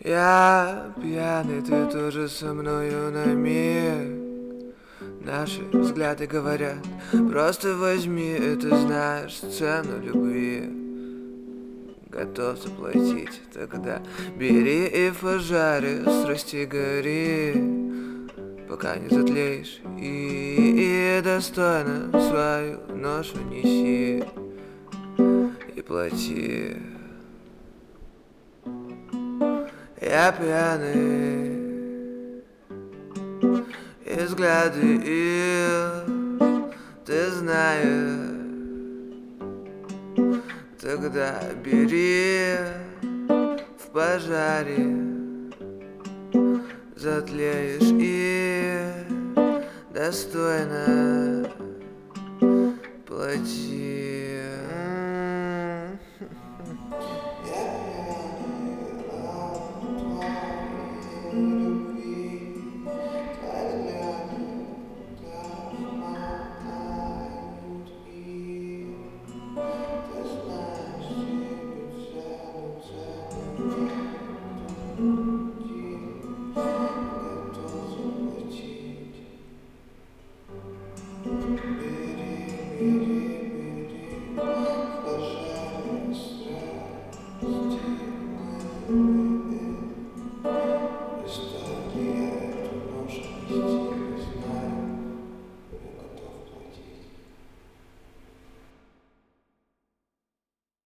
Я пьяный, ты тоже со мною на миг. Наши взгляды говорят: просто возьми, ты знаешь цену любви. Готов заплатить, тогда бери и в пожаре страсти гори, пока не затлеешь, и достойно свою ношу неси и плати. Я пьяный, и взгляды их ты знаешь. Тогда бери в пожаре, затлеешь и достойно плати.